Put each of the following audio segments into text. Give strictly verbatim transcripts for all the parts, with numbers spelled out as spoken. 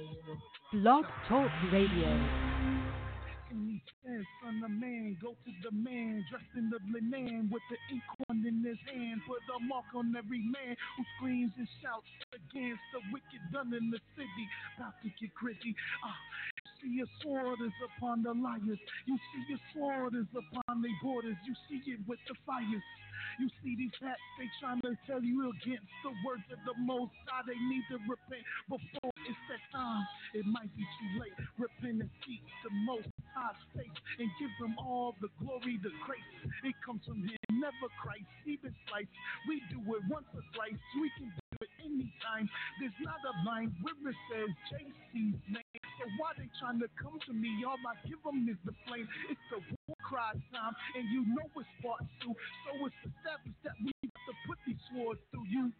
Blog Talk Radio. And he says, son of man, go to the man, dressed in the linen, with the inkhorn in his hand, put a mark on every man who screams and shouts against the wicked done in the city, about to get gritty. Ah, you see your sword is upon the liars, you see your sword is upon their borders, you see it with the fires. You see these hats, they trying to tell you against the words of the Most High. They need to repent before it's that time. It might be too late. Repent and seek the Most High's face and give Him all the glory, the grace. It comes from Him, never Christ. Even slice. We do it once or twice. We can do it anytime. There's not a line where it says J C's name. So why they trying to come to me? All I give them is the flame. It's the war cry time, and you know it's part two. So it's established that we have to put these swords through you.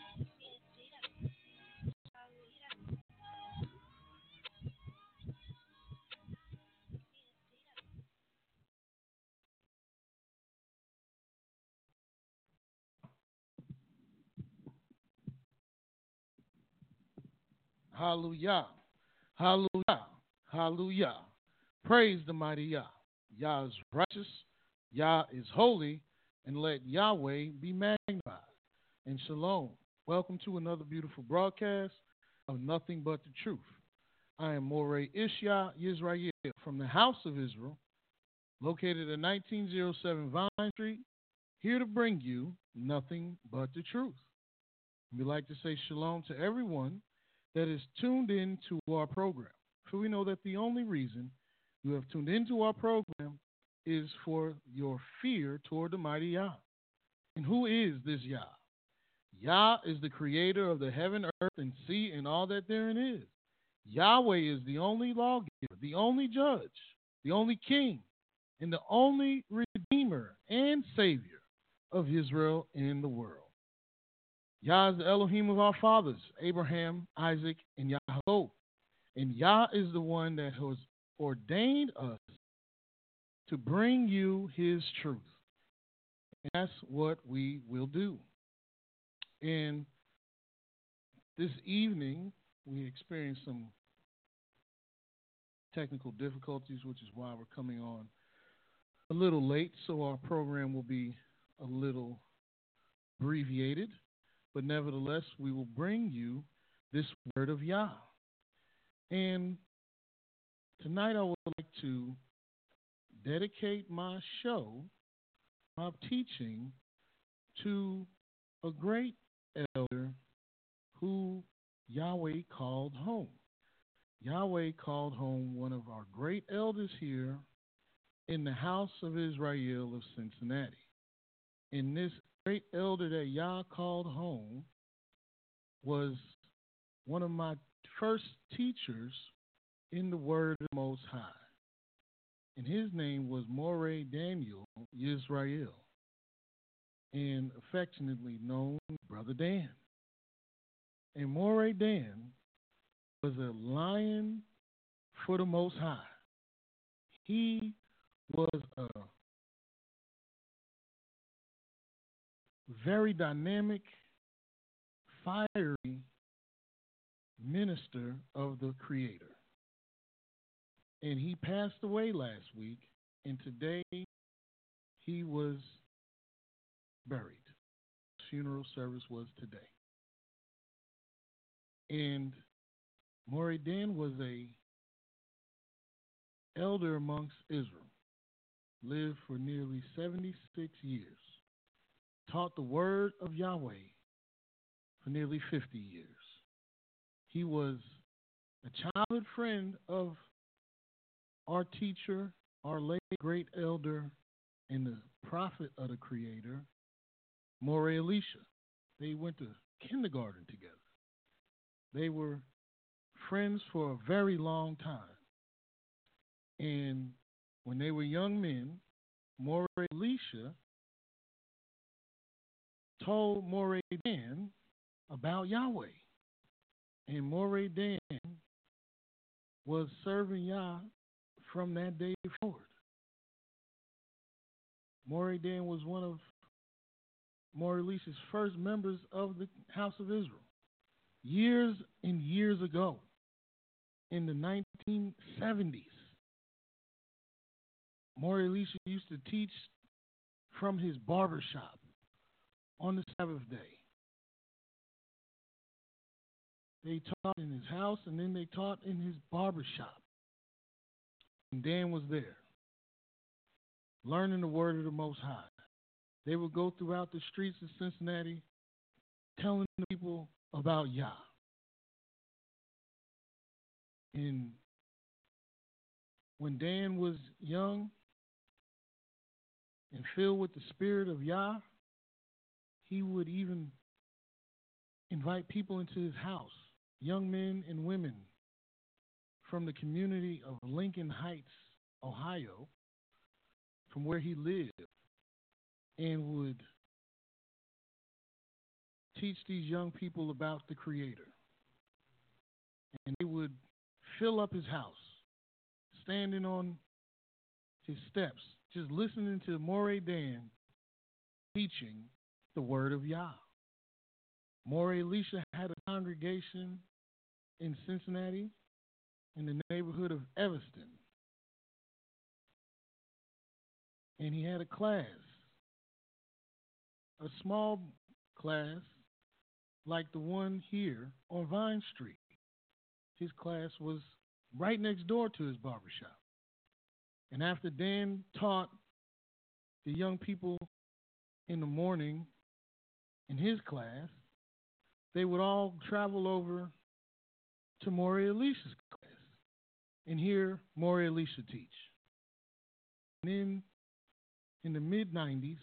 Hallelujah. Hallelujah. Hallelujah. Praise the mighty Yah. Yah is righteous. Yah is holy. And let Yahweh be magnified. And shalom. Welcome to another beautiful broadcast of Nothing But the Truth. I am Moreh Ishya Yisrael from the House of Israel, located at nineteen oh seven Vine Street, here to bring you nothing but the truth. We'd like to say shalom to everyone that is tuned in to our program. For we know that the only reason you have tuned into our program is for your fear toward the mighty Yah. And who is this Yah? Yah is the creator of the heaven, earth, and sea, and all that therein is. Yahweh is the only lawgiver, the only judge, the only king, and the only redeemer and savior of Israel and the world. Yah is the Elohim of our fathers, Abraham, Isaac, and Yaakov. And Yah is the one that has ordained us to bring you his truth. And that's what we will do. And this evening, we experienced some technical difficulties, which is why we're coming on a little late. So our program will be a little abbreviated. But nevertheless, we will bring you this word of Yah. And tonight I would like to dedicate my show, my teaching, to a great elder who Yahweh called home. Yahweh called home one of our great elders here in the House of Israel of Cincinnati. And this great elder that Yah called home was one of my first teachers in the Word of the Most High. And his name was Moreh Daniel Yisrael, and affectionately known as Brother Dan. And Moreh Dan was a lion for the Most High. He was a very dynamic, fiery minister of the Creator. And he passed away last week, and today he was buried. Funeral service was today. And Moreh Dan was a elder amongst Israel, lived for nearly seventy-six years, taught the word of Yahweh for nearly fifty years. He was a childhood friend of our teacher, our late great elder, and the prophet of the Creator, Moreh Elisha. They went to kindergarten together. They were friends for a very long time. And when they were young men, Moreh Elisha told Moreh Dan about Yahweh. And Moreh Dan was serving Yah from that day forward. Moreh Dan was one of Moreh Elisha's first members of the House of Israel years and years ago. in the nineteen seventies. Morey Elisha used to teach from his barbershop on the Sabbath day. They taught in his house, and then they taught in his barbershop. And Dan was there, learning the word of the Most High. They would go throughout the streets of Cincinnati telling the people about Yah. And when Dan was young and filled with the spirit of Yah, he would even invite people into his house, young men and women from the community of Lincoln Heights, Ohio, from where he lived, and would teach these young people about the Creator. And they would fill up his house, standing on his steps, just listening to Morey Dan teaching the word of Yah. Morey Elisha had a congregation in Cincinnati in the neighborhood of Evanston. And he had a class, a small class like the one here on Vine Street. His class was right next door to his barbershop. And after Dan taught the young people in the morning in his class, they would all travel over to Morey Elisha's class and hear Morey Elisha teach. And then in the mid nineties,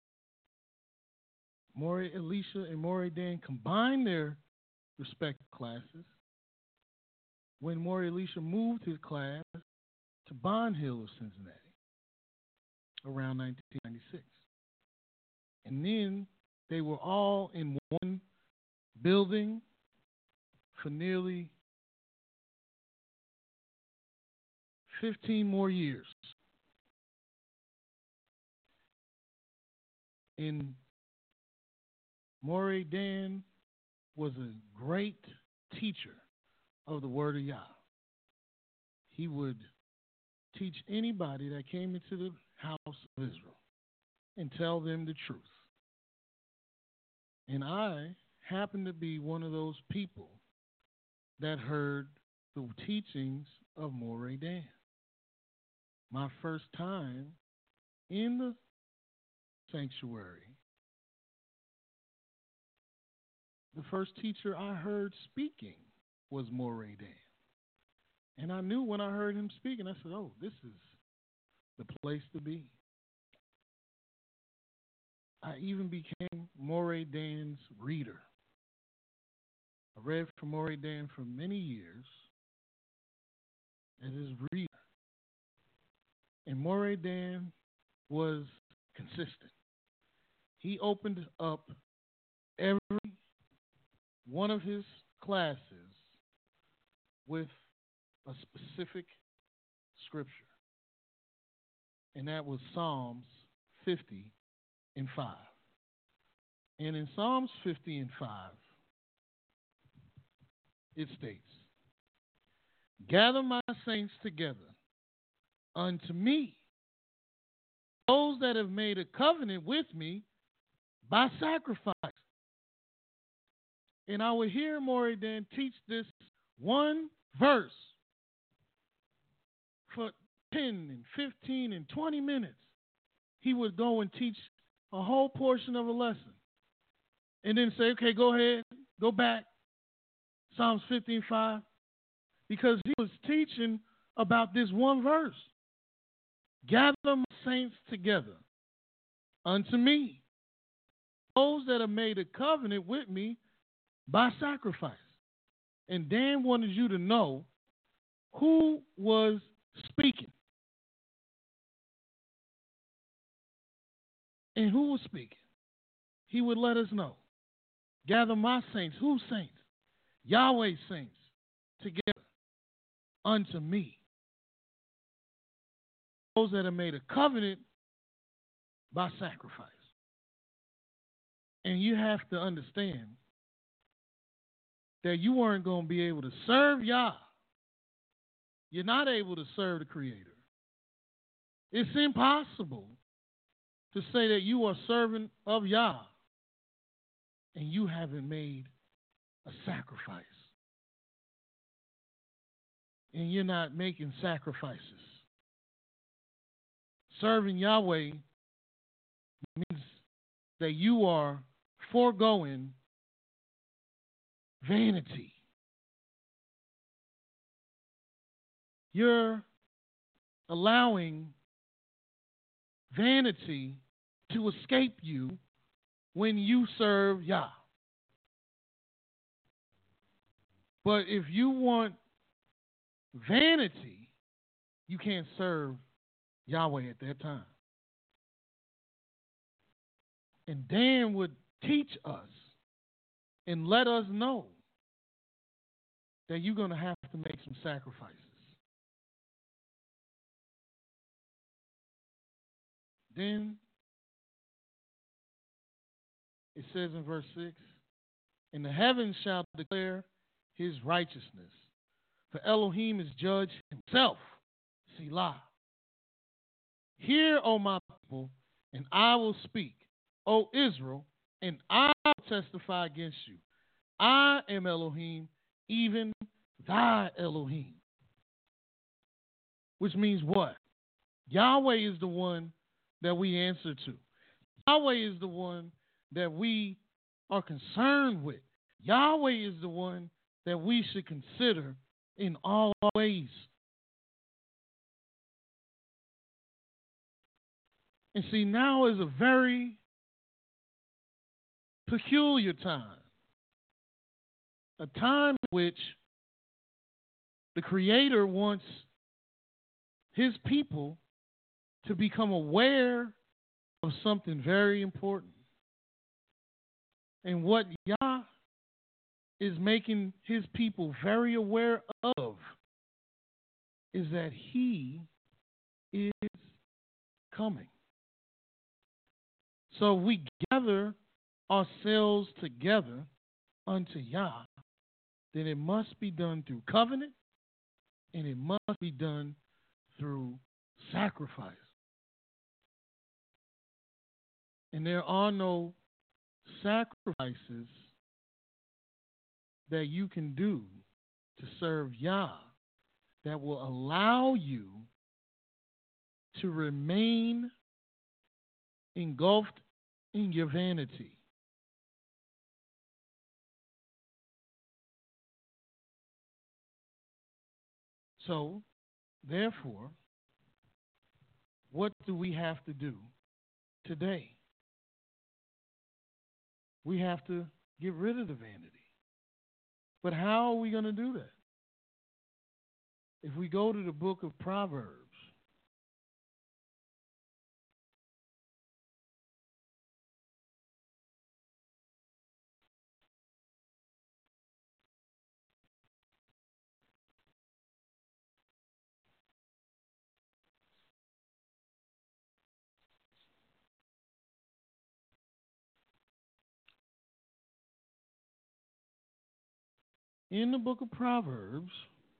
Morey Elisha and Morey Dan combined their respective classes when Morey Elisha moved his class to Bond Hill of Cincinnati around nineteen ninety-six. And then they were all in one building for nearly fifteen more years. And Morey Dan was a great teacher of the word of Yah. He would teach anybody that came into the house of Israel and tell them the truth. And I happened to be one of those people that heard the teachings of Morey Dan. My first time in the sanctuary, the first teacher I heard speaking was Morey Dan. And I knew when I heard him speaking, I said, oh, this is the place to be. I even became Morey Dan's reader. I read for Morey Dan for many years as his reader. And Morey Dan was consistent. He opened up every one of his classes with a specific scripture, and that was Psalms fifty and five. And in Psalms fifty and five, it states, "Gather my saints together unto me, those that have made a covenant with me by sacrifice." And I would hear Morey Dan teach this one verse for ten and fifteen and twenty minutes. He would go and teach a whole portion of a lesson and then say, okay, go ahead, go back, Psalms fifty and five, because he was teaching about this one verse. Gather my saints together unto me, those that have made a covenant with me by sacrifice. And Dan wanted you to know who was speaking. And who was speaking? He would let us know. Gather my saints. Whose saints? Yahweh's saints together unto me. Those that have made a covenant by sacrifice. And you have to understand that you weren't going to be able to serve Yah you're not able to serve the Creator. It's impossible to say that you are servant of Yah and you haven't made a sacrifice. And you're not making sacrifices. Serving Yahweh means that you are foregoing vanity. You're allowing vanity to escape you when you serve Yah. But if you want vanity, you can't serve Yahweh at that time. And Dan would teach us and let us know that you're going to have to make some sacrifices. Then it says in verse six, and the heavens shall declare his righteousness, for Elohim is judge himself. Selah. Hear, O my people, and I will speak, O Israel, and I will testify against you. I am Elohim, even thy Elohim. Which means what? Yahweh is the one that we answer to. Yahweh is the one that we are concerned with. Yahweh is the one that we should consider in all our ways. And see, now is a very peculiar time. A time in which the Creator wants his people to become aware of something very important. And what Yah is making his people very aware of is that he is coming. So we gather ourselves together unto Yah, then it must be done through covenant, and it must be done through sacrifice. And there are no sacrifices that you can do to serve Yah that will allow you to remain engulfed in your vanity. So, therefore, what do we have to do today? We have to get rid of the vanity. But how are we going to do that? If we go to the book of Proverbs, in the book of Proverbs,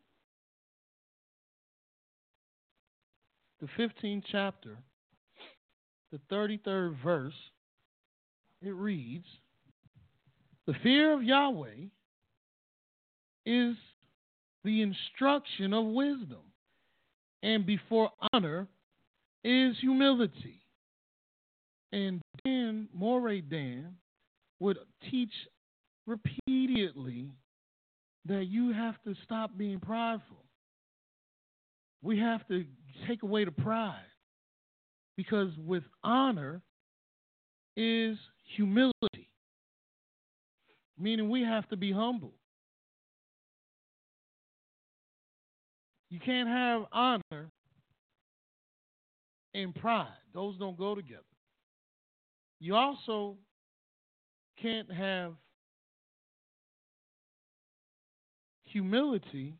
the fifteenth chapter, the thirty-third verse, it reads, the fear of Yahweh is the instruction of wisdom, and before honor is humility. And Dan, Moray Dan, would teach repeatedly that you have to stop being prideful. We have to take away the pride, because with honor is humility, meaning we have to be humble. You can't have honor and pride. Those don't go together. You also can't have humility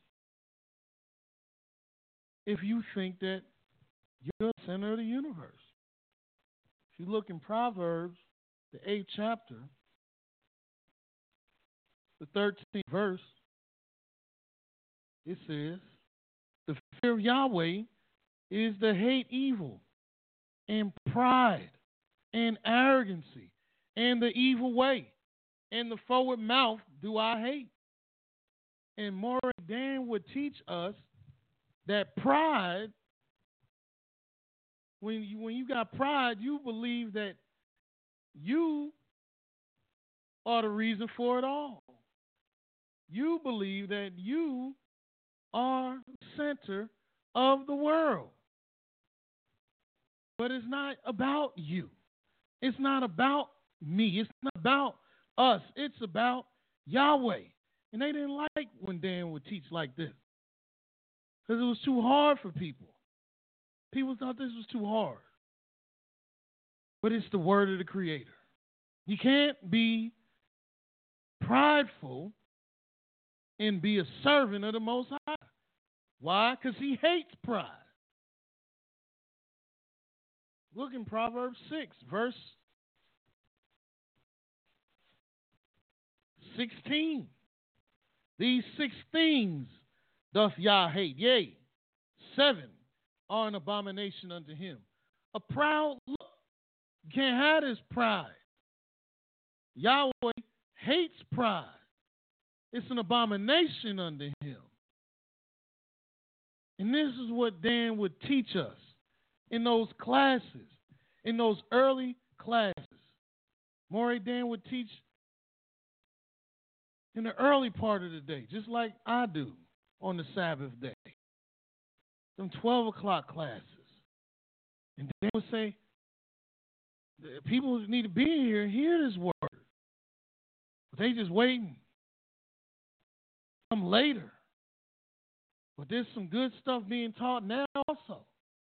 if you think that you're the center of the universe. If you look in Proverbs, the eighth chapter, the thirteenth verse, it says, The fear of Yahweh is to hate evil and pride and arrogancy and the evil way. And the forward mouth do I hate. And Moray Dan would teach us that pride, when you, when you got pride, you believe that you are the reason for it all. You believe that you are the center of the world. But it's not about you. It's not about me. It's not about us. It's about Yahweh. And they didn't like when Dan would teach like this, because it was too hard for people. People thought this was too hard. But it's the word of the Creator. You can't be prideful and be a servant of the Most High. Why? Because he hates pride. Look in Proverbs six, verse sixteen. These six things doth Yah hate. Yea, seven are an abomination unto him. A proud look. You can't have this pride. Yahweh hates pride. It's an abomination unto him. And this is what Dan would teach us in those classes, in those early classes. Moray Dan would teach in the early part of the day, just like I do on the Sabbath day. Them twelve o'clock classes. And Dan would say, people need to be here and hear this word. But they just waiting. Come later. But there's some good stuff being taught now also.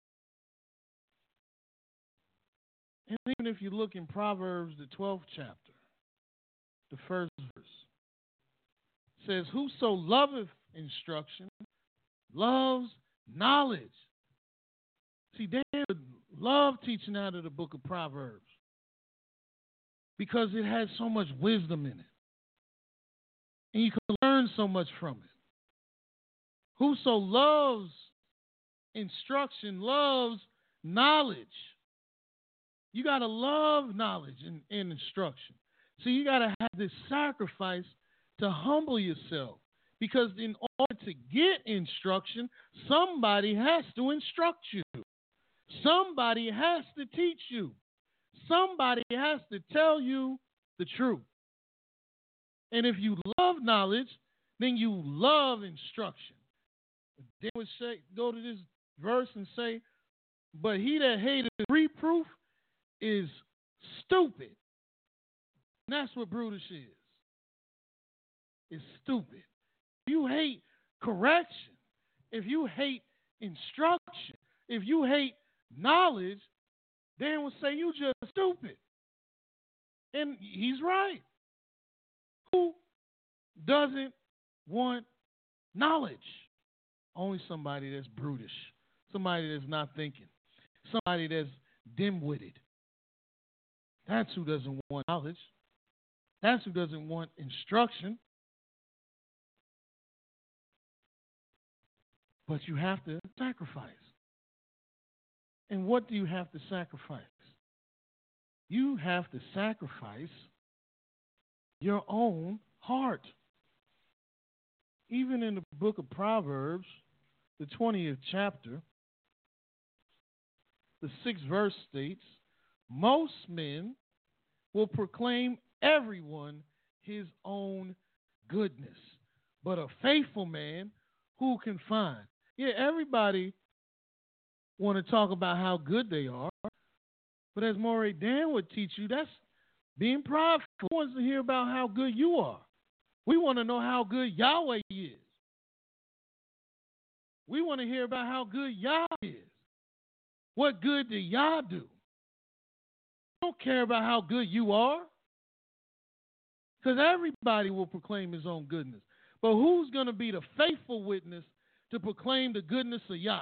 And even if you look in Proverbs, the twelfth chapter, the first verse, it says, whoso loveth instruction loves knowledge. See, Dan would love teaching out of the book of Proverbs because it has so much wisdom in it. And you can learn so much from it. Whoso loves instruction loves knowledge. You got to love knowledge and, and instruction. So you got to have this sacrifice to humble yourself. Because in order to get instruction, somebody has to instruct you. Somebody has to teach you. Somebody has to tell you the truth. And if you love knowledge, then you love instruction. They would say, go to this verse and say, but he that hated reproof is stupid. And that's what brutish is. It's stupid. If you hate correction, if you hate instruction, if you hate knowledge, Dan will say you just stupid. And he's right. Who doesn't want knowledge? Only somebody that's brutish, somebody that's not thinking, somebody that's dim-witted. That's who doesn't want knowledge. That's who doesn't want instruction. But you have to sacrifice. And what do you have to sacrifice? You have to sacrifice your own heart. Even in the book of Proverbs, the twentieth chapter, the sixth verse states, most men will proclaim everyone his own goodness, but a faithful man who can find? Yeah, everybody want to talk about how good they are, but as Moray Dan would teach you, that's being prideful. Who wants to hear about how good you are? We want to know how good Yahweh is. We want to hear about how good Yah is. What good did Yah do? We don't care about how good you are, because everybody will proclaim his own goodness. But who's going to be the faithful witness to proclaim the goodness of Yah?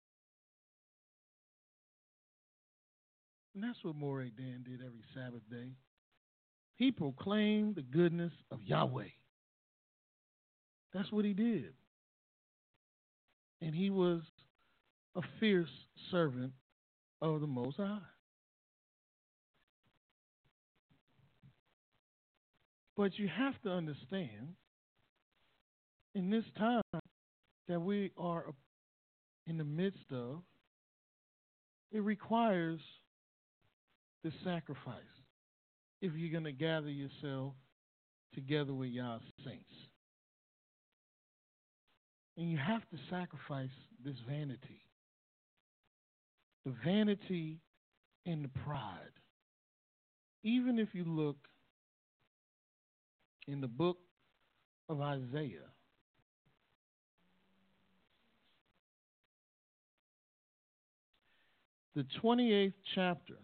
And that's what Moray Dan did every Sabbath day. He proclaimed the goodness of Yahweh. That's what he did. and he was a fierce servant of the Most High. But you have to understand, in this time that we are in the midst of, it requires the sacrifice if you're going to gather yourself together with y'all saints. And you have to sacrifice this vanity. The vanity and the pride. Even if you look in the book of Isaiah, the twenty-eighth chapter,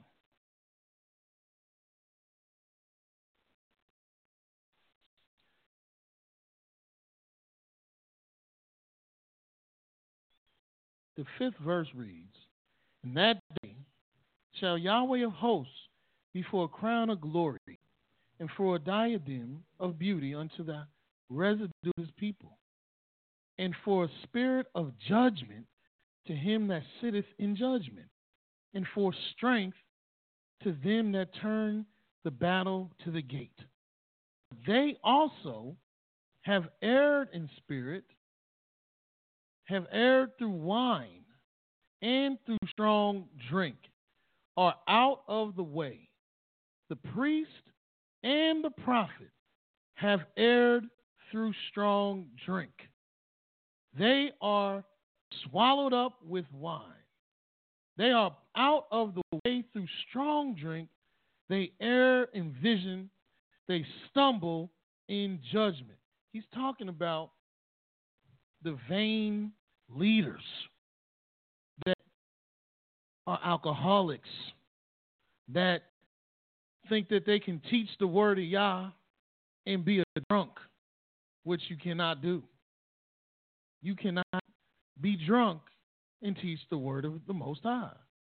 the fifth verse reads, "In that day shall Yahweh of hosts be for a crown of glory and for a diadem of beauty unto the residue of his people, and for a spirit of judgment to him that sitteth in judgment, and for strength to them that turn the battle to the gate. They also have erred in spirit, have erred through wine and through strong drink, are out of the way. The priest and the prophet have erred through strong drink. They are swallowed up with wine. They are out of the way through strong drink. They err in vision. They stumble in judgment." He's talking about the vain leaders that are alcoholics, that think that they can teach the word of Yah and be a drunk, which you cannot do. You cannot be drunk and teach the word of the Most High.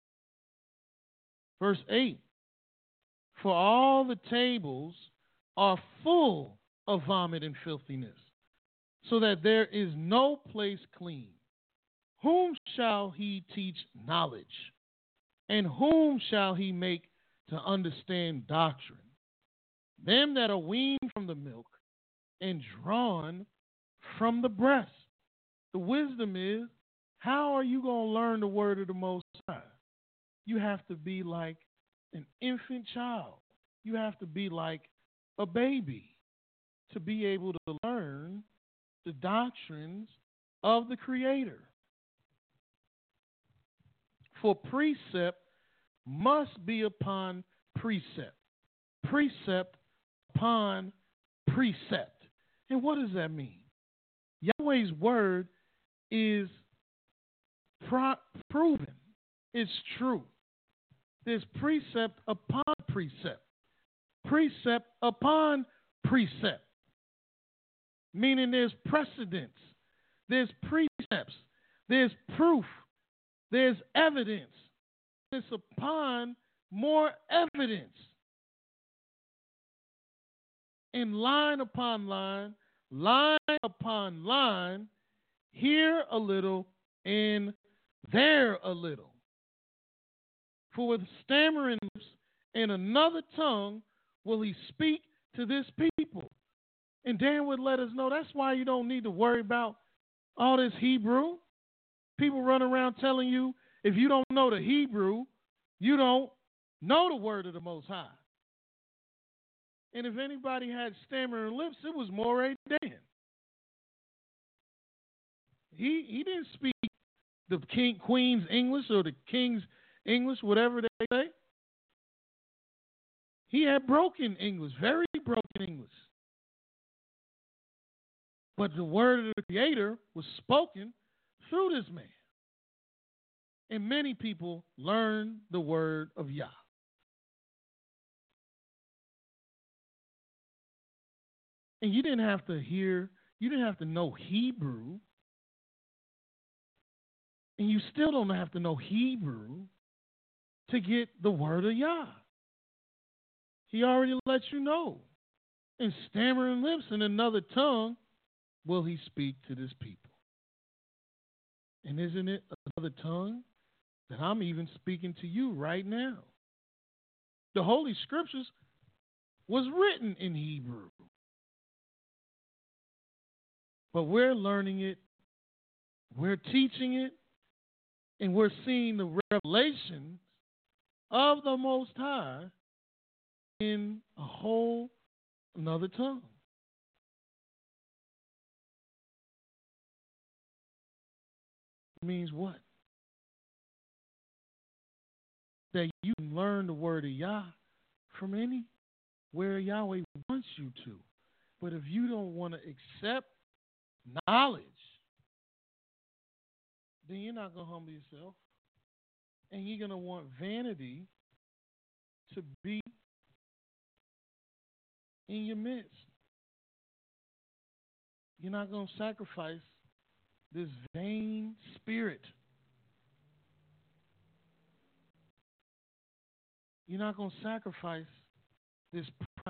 Verse eight, "For all the tables are full of vomit and filthiness, so that there is no place clean. Whom shall he teach knowledge? And whom shall he make to understand doctrine? Them that are weaned from the milk and drawn from the breast." The wisdom is, how are you going to learn the word of the Most High? You have to be like an infant child. You have to be like a baby to be able to learn the doctrines of the Creator. For precept must be upon precept, precept upon precept. And what does that mean? Yahweh's word is pro- proven. It's true. There's precept upon precept, precept upon precept, meaning there's precedence, there's precepts, there's proof, there's evidence. It's upon more evidence. In line upon line, line upon line, here a little and there a little. For with stammering lips and another tongue will he speak to this people. And Dan would let us know that's why you don't need to worry about all this Hebrew. People run around telling you if you don't know the Hebrew, you don't know the word of the Most High. And if anybody had stammering lips, it was Moray Dan. He he didn't speak the king queen's English or the king's English, whatever they say. He had broken English, very broken English. But the word of the Creator was spoken through this man. And many people learned the word of Yah. And you didn't have to hear, you didn't have to know Hebrew. And you still don't have to know Hebrew to get the word of Yah. He already let you know. In stammering lips and another tongue will he speak to this people. And isn't it another tongue that I'm even speaking to you right now? The Holy Scriptures was written in Hebrew. But we're learning it, we're teaching it, and we're seeing the revelations of the Most High in a whole another tongue. It means what? That you can learn the word of Yah from anywhere Yahweh wants you to. But if you don't want to accept knowledge, then you're not going to humble yourself. And you're going to want vanity to be in your midst. You're not going to sacrifice this vain spirit. You're not going to sacrifice this pride.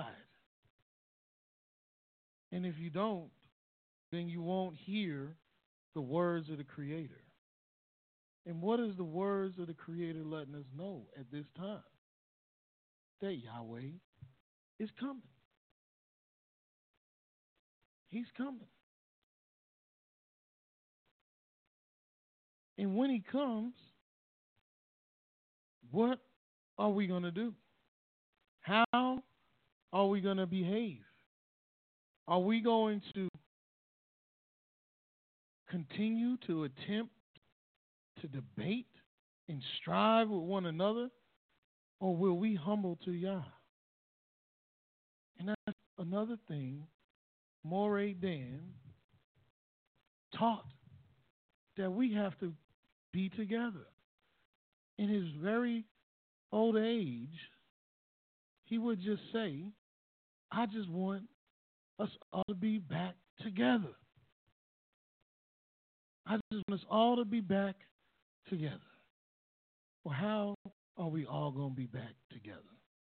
And if you don't, then you won't hear the words of the Creator. And what is the words of the Creator letting us know at this time? That Yahweh is coming. He's coming. And when he comes, what are we going to do? How are we going to behave? Are we going to continue to attempt to debate and strive with one another? Or will we humble to Yah? And that's another thing Moray Dan taught, that we have to be together. In his very old age, he would just say, I just want us all to be back together. I just want us all to be back together. Well, how are we all going to be back together?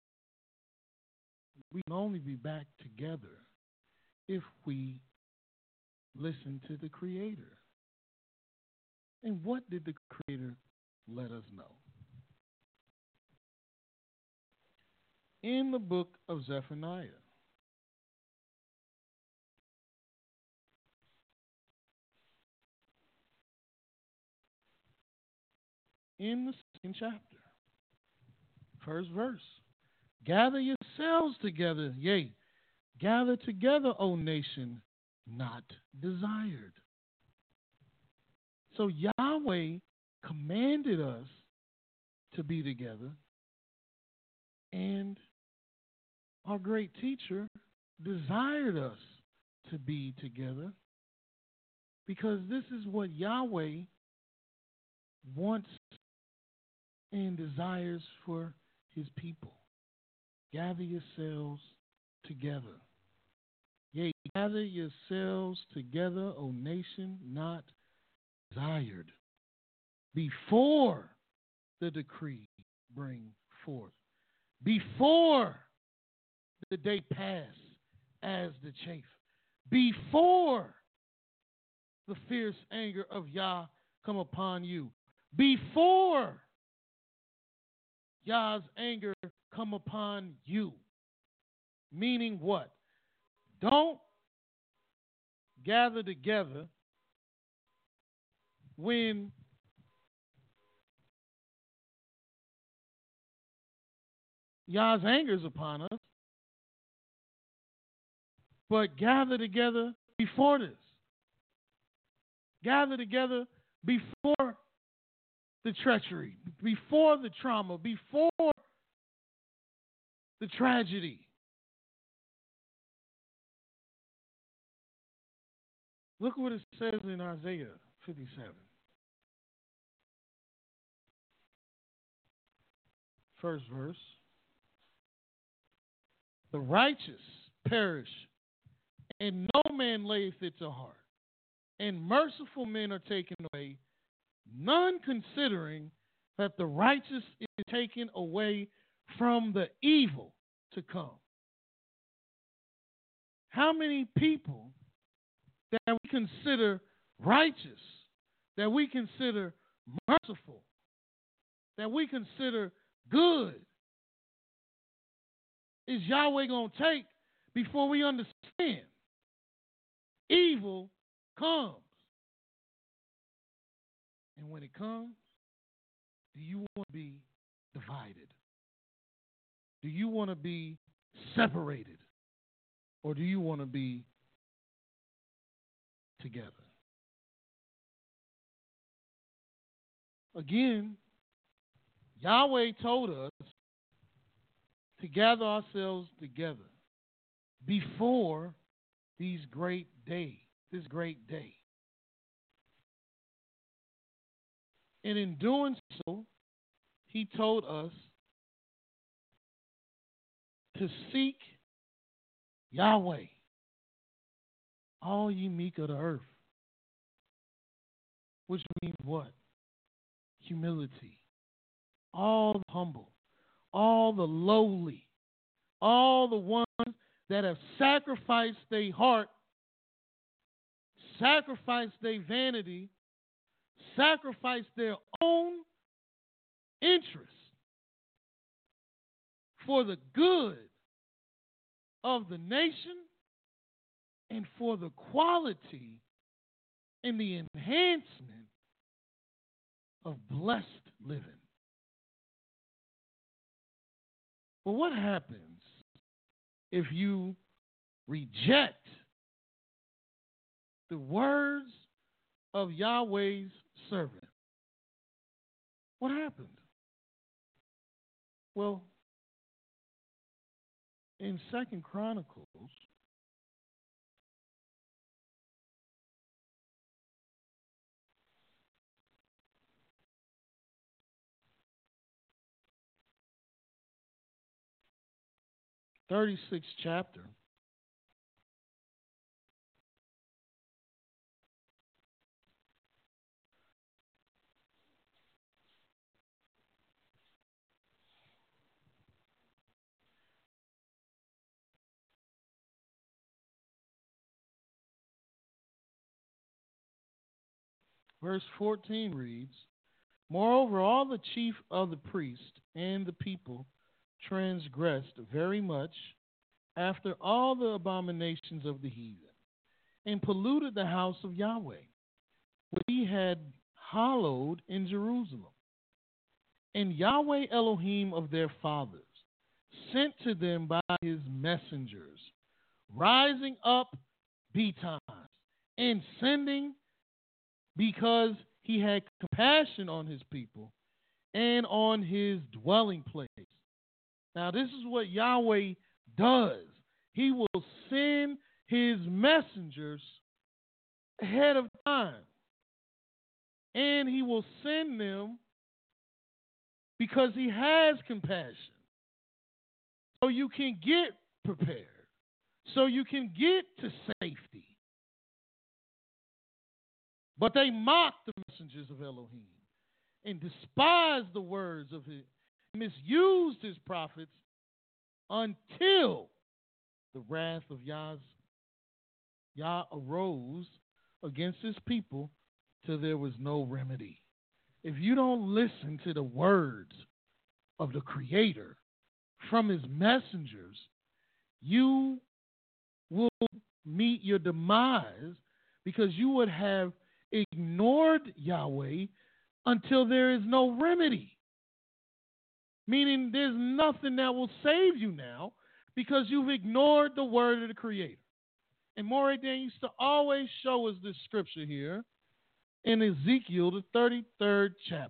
We can only be back together if we listen to the Creator. And what did the Creator let us know? In the book of Zephaniah, in the second chapter, first verse, gather yourselves together, yea, gather together, O nation, not desired. So Yahweh commanded us to be together, and our great teacher desired us to be together, because this is what Yahweh wants and desires for his people. Gather yourselves together. Yea, gather yourselves together, O nation, not desired, before the decree bring forth, before the day pass as the chaff, before the fierce anger of Yah come upon you, before Yah's anger come upon you. Meaning what? Don't gather together when Yah's anger is upon us, but gather together before this. Gather together before the treachery, before the trauma, before the tragedy. Look what it says in Isaiah fifty-seven. First verse. The righteous perish, and no man layeth it to heart. And merciful men are taken away, none considering that the righteous is taken away from the evil to come. How many people that we consider righteous that we consider merciful, that we consider good, is Yahweh going to take before we understand? Evil comes. And when it comes, do you want to be divided? Do you want to be separated? Or do you want to be together? Again, Yahweh told us to gather ourselves together before these great days, this great day. And in doing so, he told us to seek Yahweh, all ye meek of the earth, which means what? Humility. All the humble, all the lowly, all the ones that have sacrificed their heart, sacrificed their vanity, sacrificed their own interests for the good of the nation and for the quality and the enhancement of blessed living. But what happens if you reject the words of Yahweh's servant? What happened? Well, in Second Chronicles, thirty-sixth chapter, verse fourteen reads, "Moreover, all the chief of the priests and the people transgressed very much after all the abominations of the heathen, and polluted the house of Yahweh, which he had hallowed in Jerusalem. And Yahweh Elohim of their fathers sent to them by his messengers, rising up betimes and sending, because he had compassion on his people and on his dwelling place." Now, this is what Yahweh does. He will send his messengers ahead of time. And he will send them because he has compassion. So you can get prepared. So you can get to safety. But they mocked the messengers of Elohim and despised the words of his, misused his prophets until the wrath of Yah's, Yah arose against his people till there was no remedy. If you don't listen to the words of the Creator from his messengers, you will meet your demise, because you would have ignored Yahweh until there is no remedy. Meaning there's nothing that will save you now because you've ignored the word of the Creator. And Moradin used to always show us this scripture here in Ezekiel, the thirty-third chapter.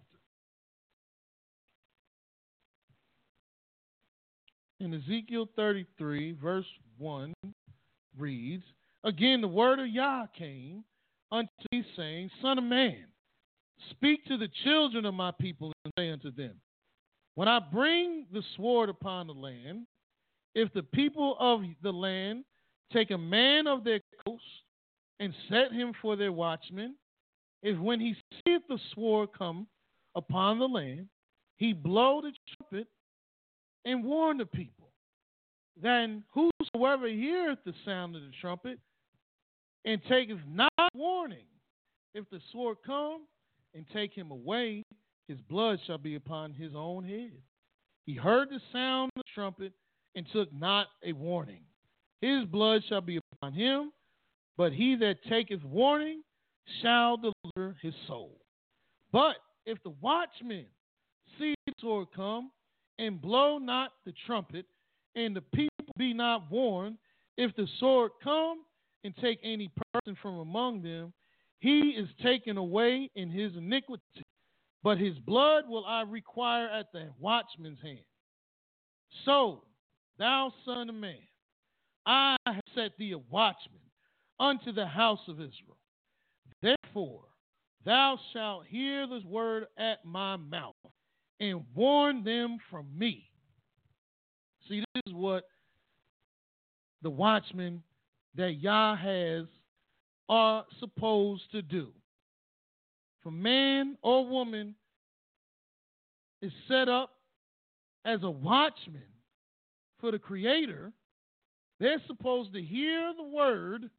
In Ezekiel thirty-three, verse one reads, "Again, the word of Yah came unto me, saying, Son of man, speak to the children of my people and say unto them, when I bring the sword upon the land, if the people of the land take a man of their coast and set him for their watchman, if when he seeth the sword come upon the land, he blow the trumpet and warn the people, then whosoever heareth the sound of the trumpet and taketh not warning, if the sword come and take him away, his blood shall be upon his own head. He heard the sound of the trumpet and took not a warning. His blood shall be upon him, but he that taketh warning shall deliver his soul. But if the watchman see the sword come, and blow not the trumpet, and the people be not warned, if the sword come and take any person from among them, he is taken away in his iniquity, but his blood will I require at the watchman's hand. So, thou son of man, I have set thee a watchman unto the house of Israel. Therefore, thou shalt hear this word at my mouth, and warn them from me. See, this is what the watchmen that Yah has are supposed to do. If a man or woman is set up as a watchman for the Creator, they're supposed to hear the word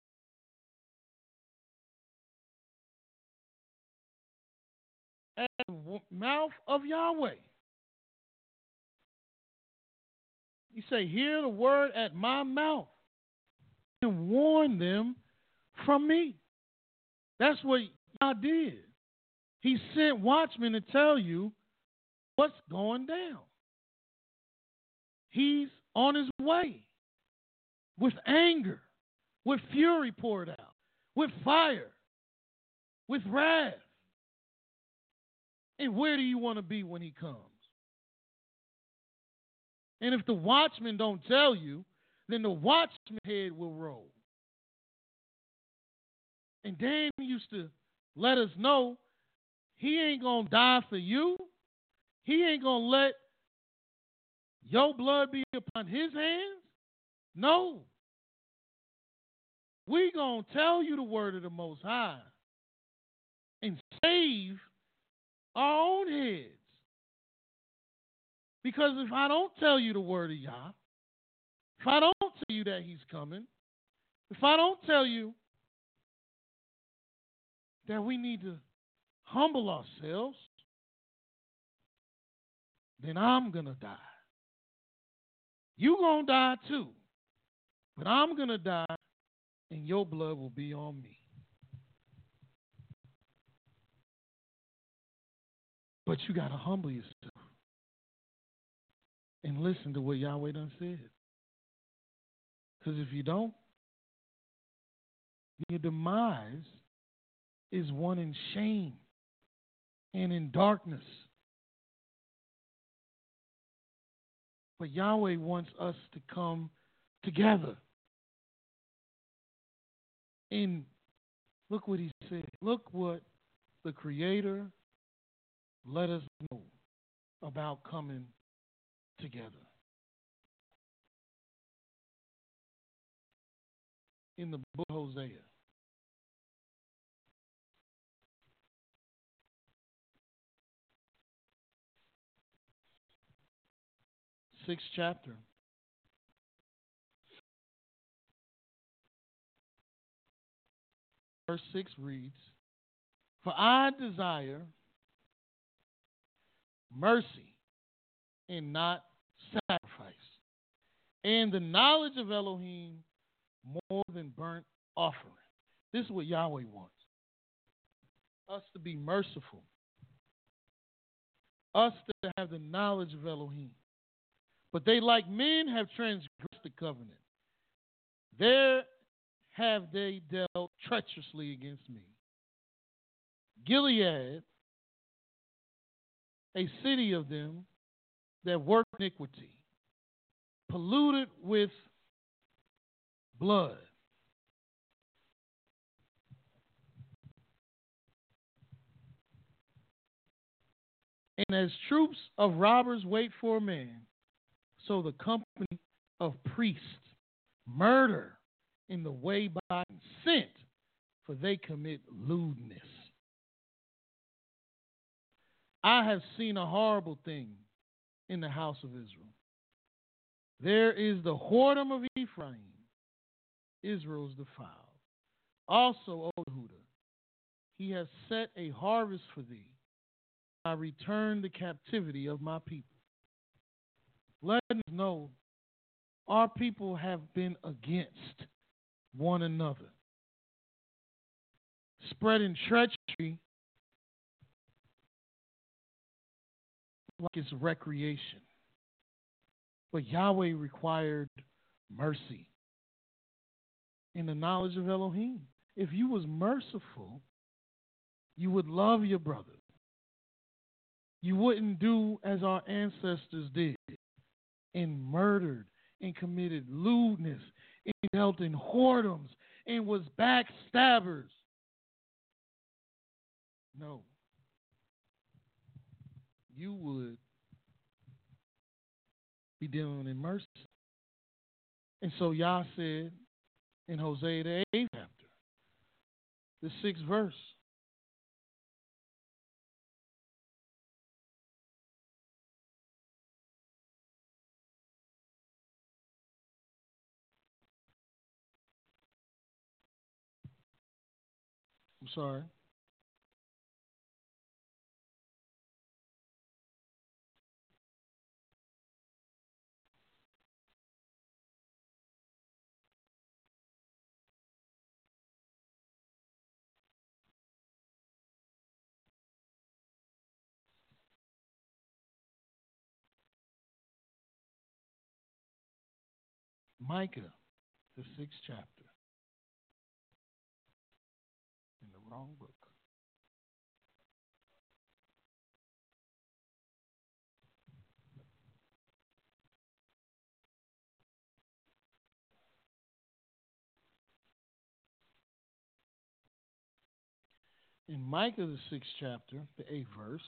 at the mouth of Yahweh. He say, hear the word at my mouth and warn them from me. That's what Yah did. He sent watchmen to tell you what's going down. He's on his way with anger, with fury poured out, with fire, with wrath. And where do you want to be when he comes? And if the watchman don't tell you, then the watchman's head will roll. And Dan used to let us know he ain't going to die for you. He ain't going to let your blood be upon his hands. No. We going to tell you the word of the Most High and save our own heads. Because if I don't tell you the word of Yah, if I don't tell you that he's coming, if I don't tell you that we need to humble ourselves, then I'm going to die. You're going to die too. But I'm going to die, and your blood will be on me. But you got to humble yourself and listen to what Yahweh done said. Because if you don't, your demise is one in shame and in darkness. But Yahweh wants us to come together. And look what he said. Look what the Creator let us know about coming together. In the book of Hosea. Sixth chapter. Verse six reads, for I desire mercy and not sacrifice, and the knowledge of Elohim more than burnt offering. This is what Yahweh wants. Us to be merciful. Us to have the knowledge of Elohim. But they, like men, have transgressed the covenant. There have they dealt treacherously against me. Gilead, a city of them that work iniquity, polluted with blood. And as troops of robbers wait for a man, so the company of priests murder in the way by consent, for they commit lewdness. I have seen a horrible thing in the house of Israel. There is the whoredom of Ephraim. Israel is defiled. Also, O Judah, He has set a harvest for thee. I return the captivity of my people. Let us know our people have been against one another, spreading treachery like it's recreation. But Yahweh required mercy in the knowledge of Elohim. If you was merciful, you would love your brother. You wouldn't do as our ancestors did and murdered and committed lewdness and dealt in whoredoms and was backstabbers. No. You would be dealing in mercy. And so Yah said in Hosea the eighth chapter, the sixth verse, I'm sorry. Micah, the sixth chapter, in the wrong book. In Micah, the sixth chapter, the eighth verse,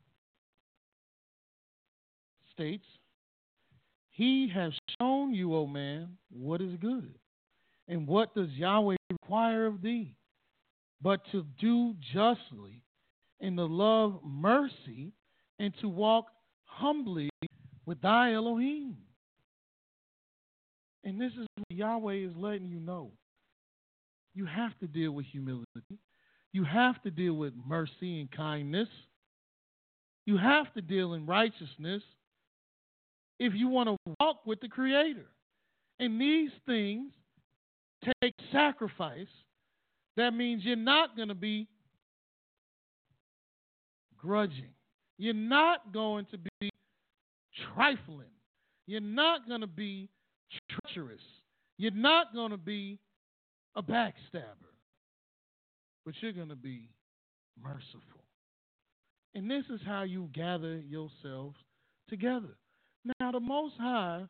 states, He has shown you, O man, what is good. And what does Yahweh require of thee? But to do justly, and to love mercy, and to walk humbly with thy Elohim. And this is what Yahweh is letting you know. You have to deal with humility. You have to deal with mercy and kindness. You have to deal in righteousness if you want to walk with the Creator. And these things take sacrifice. That means you're not going to be grudging. You're not going to be trifling. You're not going to be treacherous. You're not going to be a backstabber. But you're going to be merciful. And this is how you gather yourselves together. Now, the Most High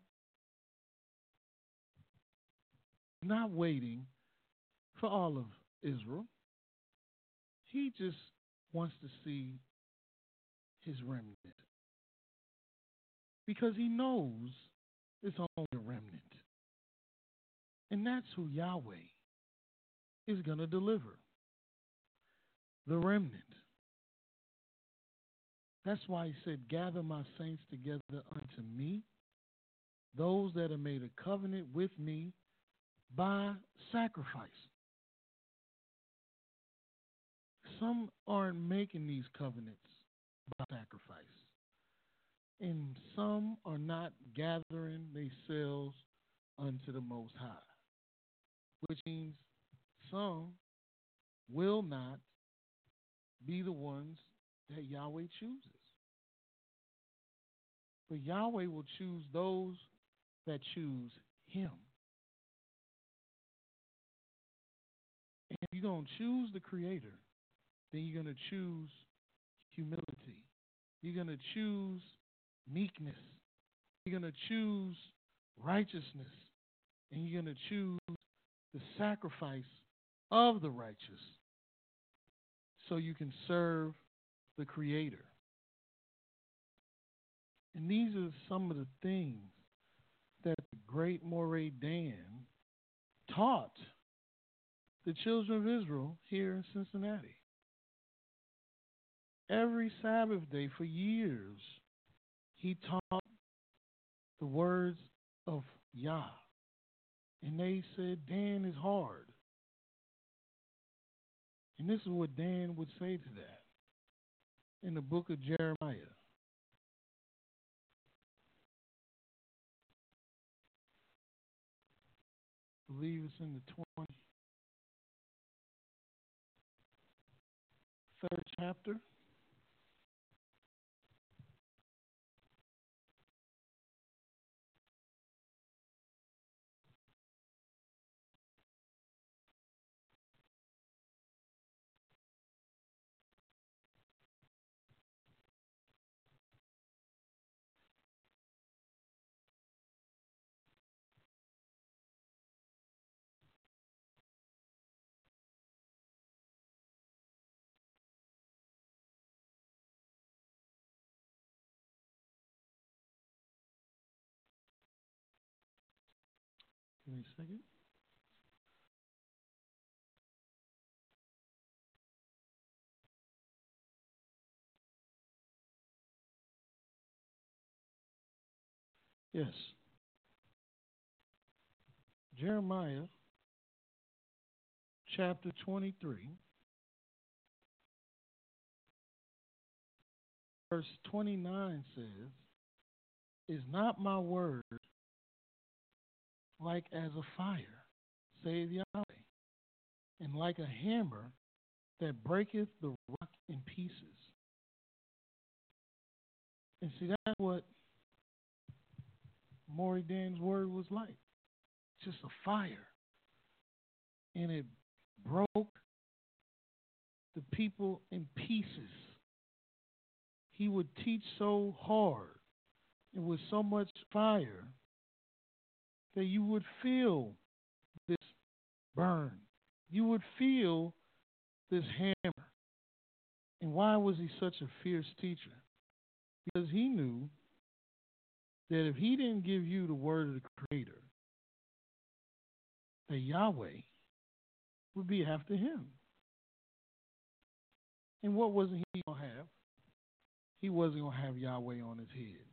is not waiting for all of Israel. He just wants to see his remnant. Because he knows it's only a remnant. And that's who Yahweh is going to deliver. The remnant. That's why he said, gather my saints together unto me, those that have made a covenant with me by sacrifice. Some aren't making these covenants by sacrifice. And some are not gathering themselves unto the Most High, which means some will not be the ones that Yahweh chooses. But Yahweh will choose those that choose him. And if you're going to choose the Creator, then you're going to choose humility. You're going to choose meekness. You're going to choose righteousness. And you're going to choose the sacrifice of the righteous so you can serve the Creator. And these are some of the things that the great Moray Dan taught the children of Israel here in Cincinnati. Every Sabbath day for years, he taught the words of Yah. And they said, Dan is hard. And this is what Dan would say to that in the book of Jeremiah. I believe it's in the twenty-third chapter. Give me a second. Yes. Jeremiah chapter twenty-three, verse twenty-nine says, "Is not my word like as a fire, saith Yahweh, and like a hammer that breaketh the rock in pieces?" And see, that's what Maury Dan's word was like. Just a fire. And it broke the people in pieces. He would teach so hard and with so much fire that you would feel this burn. You would feel this hammer. And why was he such a fierce teacher? Because he knew that if he didn't give you the word of the Creator, that Yahweh would be after him. And what wasn't he going to have? He wasn't going to have Yahweh on his head.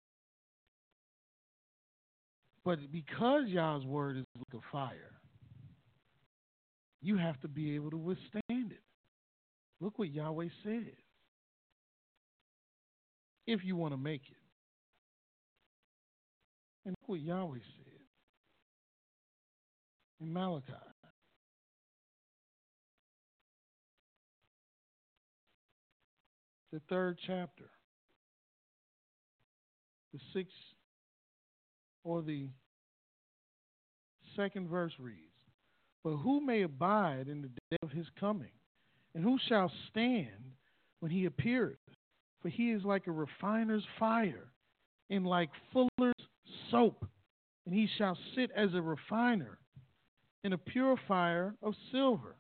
But because Yah's word is like a fire, you have to be able to withstand it. Look what Yahweh said. If you want to make it. And look what Yahweh said in Malachi. The third chapter. The sixth or the second verse reads, "But who may abide in the day of his coming? And who shall stand when he appeareth? For he is like a refiner's fire, and like fuller's soap. And he shall sit as a refiner, and a purifier of silver.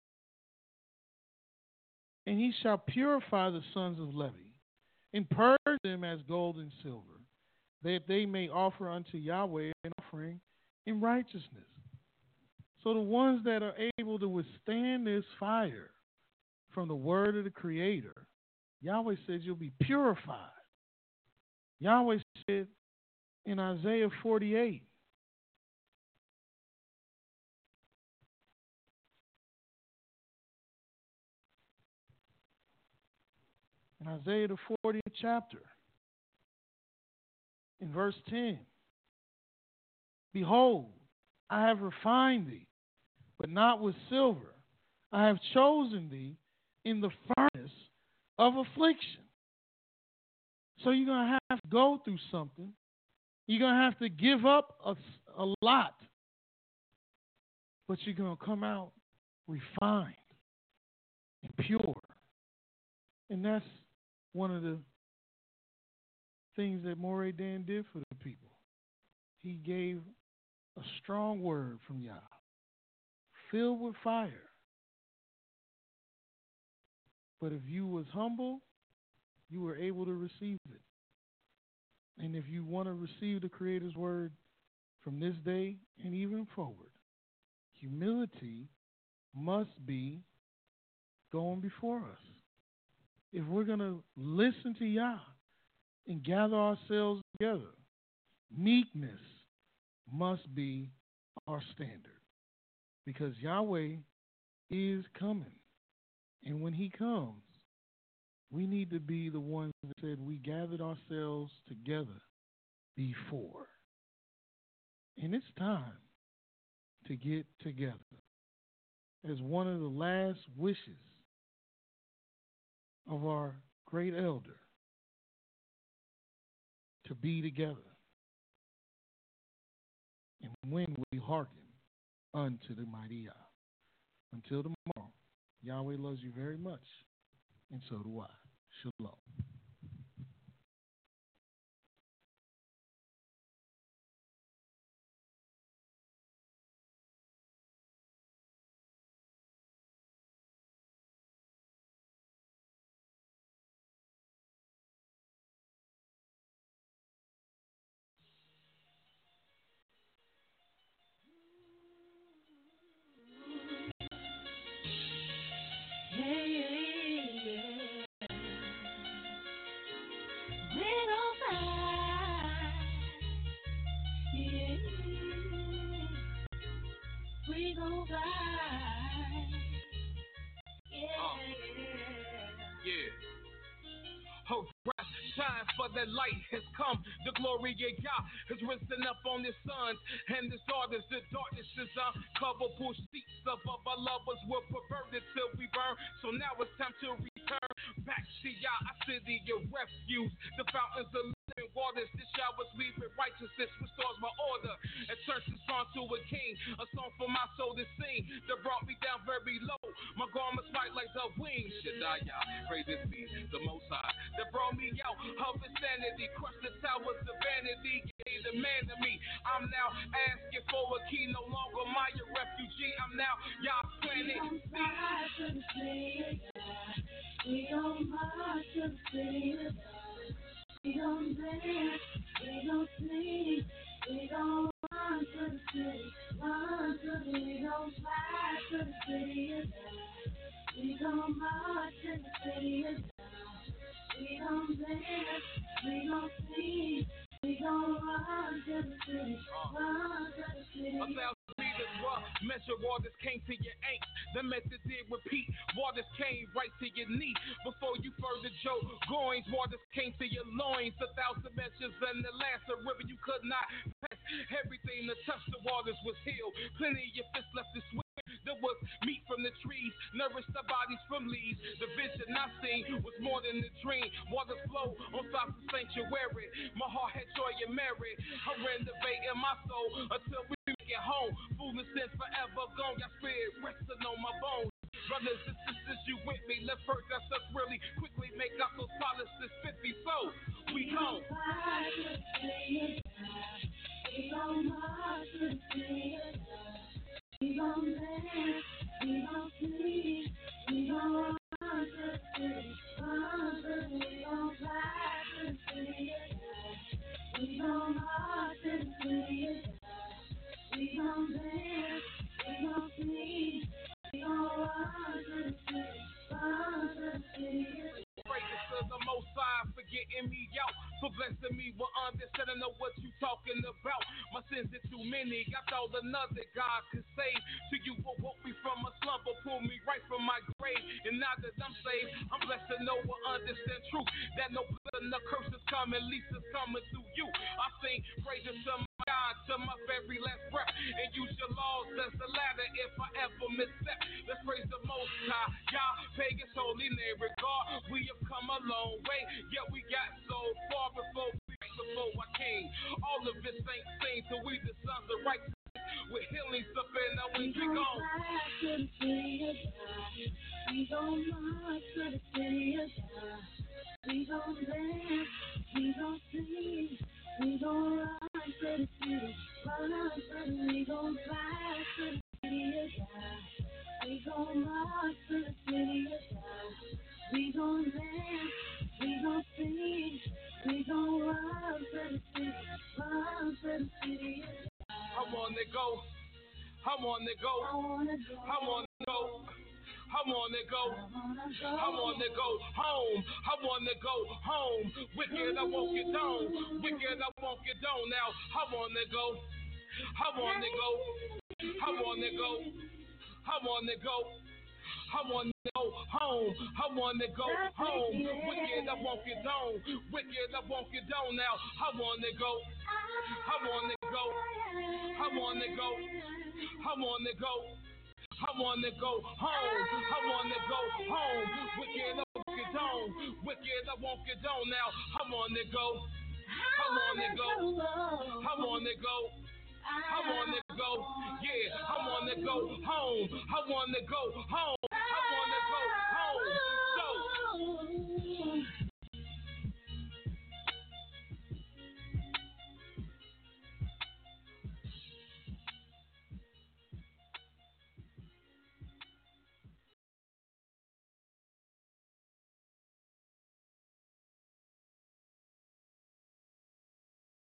And he shall purify the sons of Levi, and purge them as gold and silver, that they may offer unto Yahweh an offering in righteousness." So the ones that are able to withstand this fire from the word of the Creator, Yahweh says you'll be purified. Yahweh said in Isaiah forty-eight, in Isaiah the fortieth chapter, in verse ten, "Behold, I have refined thee, but not with silver. I have chosen thee in the furnace of affliction." So you're going to have to go through something. You're going to have to give up a, a lot. But you're going to come out refined and pure. And that's one of the things that Moray Dan did for the people. He gave a strong word from Yah, filled with fire. But if you was humble, you were able to receive it. And if you want to receive the Creator's word from this day and even forward, humility must be going before us. If we're going to listen to Yah and gather ourselves together, meekness must be our standard. Because Yahweh is coming. And when he comes, we need to be the ones that said we gathered ourselves together before. And it's time to get together. As one of the last wishes of our great elder, to be together. And when we hearken unto the mighty Yah. Until tomorrow, Yahweh loves you very much, and so do I. Shalom. That light has come, the glory of Yah has risen up on his sons and his daughters. The darkness is uncoverable seats of our lovers were perverted till we burn. So now it's time to return back to Yah, our city of refuge. The fountains of living waters, the showers we with righteousness restores my order and turns this song to a king. A song for my soul to sing that brought me down very low. My garments fight like the wings. Shaddai, Yah, praises be the Most High that brought me out of insanity, crushed the towers of vanity, gave the man to me. I'm now asking for a key, no longer my refugee. I'm now Yah's planet. We don't march to the city. We don't dance. We don't sing. We don't run to the city. Run to the city. We don't fly to the city. We don't march to the city. We don't dance, we don't sing, we don't run to the city, run to the city. A thousand meters rough, measure waters came to your ankle. The method did repeat, waters came right to your knee. Before you further your groins, waters came to your loins. A thousand measures and the last a river you could not pass. Everything that touched the waters was healed. Plenty of your fists left to swim. There was meat from the trees, nourished the bodies from leaves. The vision I seen was more than a dream. Waters flow on top of sanctuary. My heart had joy and merit. I'm renovating my soul until we make it home. Fooling sins forever gone. Your spirit resting on my bones. Brothers and sisters, you with me. Let's hurt us up really quickly. Make up those policies fifty. So we home. We gon' march to the city. We gon' dance, we gon' sing, we gon' run to the city, run to the city, we gon' fly to the city, we gon' march to the city, we gon' dance, we gon' sing, we gon' run to the city, run to the city. Praises to the Most High for getting me out, for blessing me with understanding of what you talking about. My sins are too many, I thought another God could save. To you will woke me from a slumber, pull me right from my grave. And now that I'm saved, I'm blessed to know and understand truth. That no blood and no curses coming, least is coming through you. I sing praises to my God, to my very last breath. And use your laws as the ladder if I ever misstep. Let's praise the Most High, Yah, pay his holy name. Regard, we have come a long way, yet we got so far before we before our King. All of this ain't seen till we the sons of righteousness. With healing stuff in our wings, we gon' fly to the city of God. We gon' march to the city of God. We gon' dance, we gon' sing, we gon' run to the city, run to the city. We gon' fly to the city of God. We gon' march to the city of God. We gon' dance, we gon' sing, we gon' run to the city, run to the city. I wanna go, I wanna go, I wanna go, I wanna go. I wanna go, I wanna go home, I wanna go home. Wicked, I won't get down, wicked, I won't get down now. I wanna go, I wanna go, I wanna go, I wanna go. I want to go home. I want to go home. Wicked, I won't get on. Wicked, I won't get on now. I want to go. I want to go. I want to go. I want to go. I want to go home. I want to go home. Wicked, I won't get on. Wicked, I won't get on now. I want to go. I want to go. I want to go. I want to go. Yeah, I want to go home. I want to go home.